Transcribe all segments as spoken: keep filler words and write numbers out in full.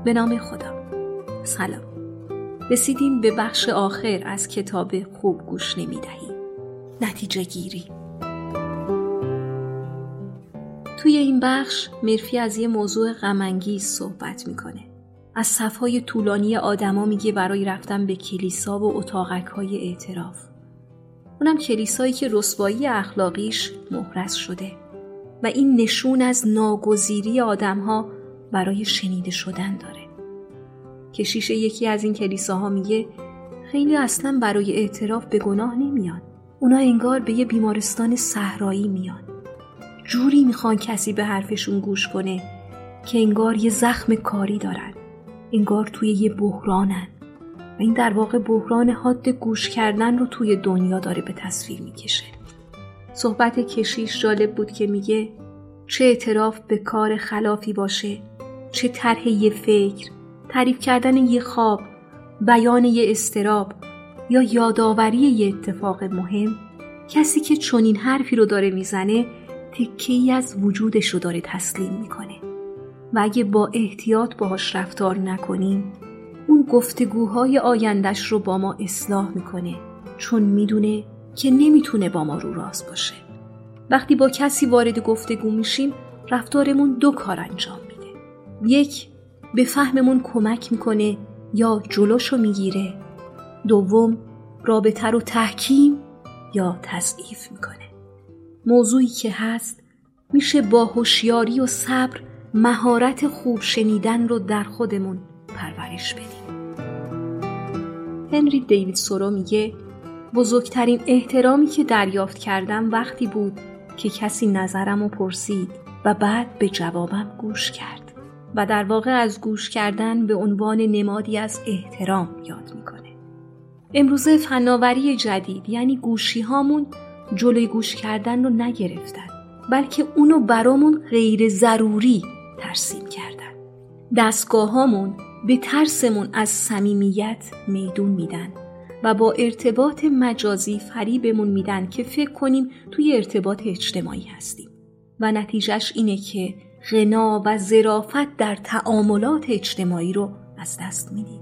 به نام خدا. سلام. رسیدیم به بخش آخر از کتاب خوب گوش نمیدهی. نتیجه گیری. توی این بخش مرفی از یه موضوع غم‌انگیز صحبت میکنه. از صفهای طولانی آدما میگه برای رفتن به کلیسا و اتاقک‌های اعتراف. اونم کلیسایی که رسوایی اخلاقیش محرز شده و این نشون از ناگزیری آدم‌ها برای شنیده شدن داره. کشیش یکی از این کلیساها میگه خیلی اصلا برای اعتراف به گناه نمیان. اونا انگار به یه بیمارستان صحرایی میان. جوری میخوان کسی به حرفشون گوش کنه که انگار یه زخم کاری دارن. انگار توی یه بحرانن. و این در واقع بحران حاد گوش کردن رو توی دنیا داره به تصویر میکشه. صحبت کشیش جالب بود که میگه چه اعتراف به کار خلافی باشه، چه طرح یه فکر، تعریف کردن یه خواب، بیان یه اضطراب یا یادآوری یه اتفاق مهم، کسی که چنین حرفی رو داره میزنه تکه‌ای از وجودش رو داره تسلیم میکنه و اگه با احتیاط باهاش رفتار نکنیم اون گفتگوهای آیندش رو با ما اصلاح میکنه، چون میدونه که نمیتونه با ما رو راست باشه. وقتی با کسی وارد گفتگو میشیم رفتارمون دو کار انجام میده. یک، به فهممون کمک میکنه یا جلوشو میگیره. دوم، رابطه رو تحکیم یا تضعیف میکنه. موضوعی که هست میشه با هوشیاری و صبر مهارت خوب شنیدن رو در خودمون پرورش بدیم. هنری دیوید سورو میگه بزرگترین احترامی که دریافت کردم وقتی بود که کسی نظرمو پرسید و بعد به جوابم گوش کرد و در واقع از گوش کردن به عنوان نمادی از احترام یاد میکنه. امروزه فناوری جدید یعنی گوشی هامون جلوی گوش کردن رو نگرفتن، بلکه اونو برامون غیر ضروری ترسیم کردن. دستگاه هامون به ترسمون از صمیمیت میدون میدن و با ارتباط مجازی فریبمون میدن که فکر کنیم توی ارتباط اجتماعی هستیم و نتیجهش اینه که غنا و ظرافت در تعاملات اجتماعی رو از دست میدیم.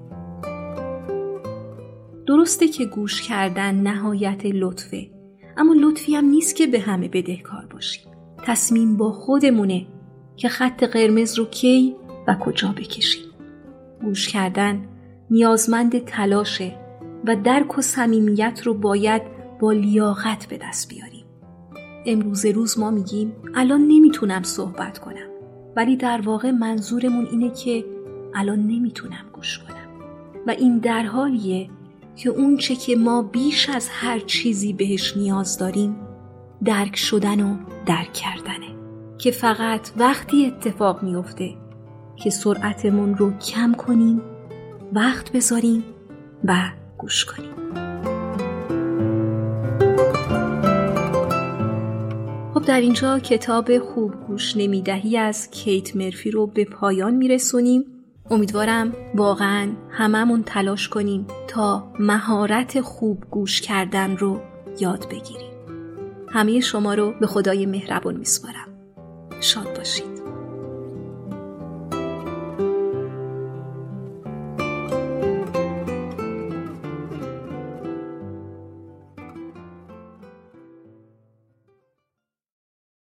درسته که گوش کردن نهایت لطفه، اما لطفی هم نیست که به همه بدهکار باشیم. تصمیم با خودمونه که خط قرمز رو کی و کجا بکشیم. گوش کردن نیازمند تلاشه و درک و صمیمیت رو باید با لیاقت به دست بیاریم. امروز روز ما میگیم الان نمیتونم صحبت کنم، ولی در واقع منظورمون اینه که الان نمیتونم گوش کنم و این در حالیه که اون چه که ما بیش از هر چیزی بهش نیاز داریم درک شدن و درک کردنه که فقط وقتی اتفاق میفته که سرعتمون رو کم کنیم، وقت بذاریم و گوش کنیم. خب در اینجا کتاب خوب گوش نمیدهی از کیت مرفی رو به پایان میرسونیم. امیدوارم واقعا هممون تلاش کنیم تا مهارت خوب گوش کردن رو یاد بگیریم. همه شما رو به خدای مهربان میسپارم. شاد باشید.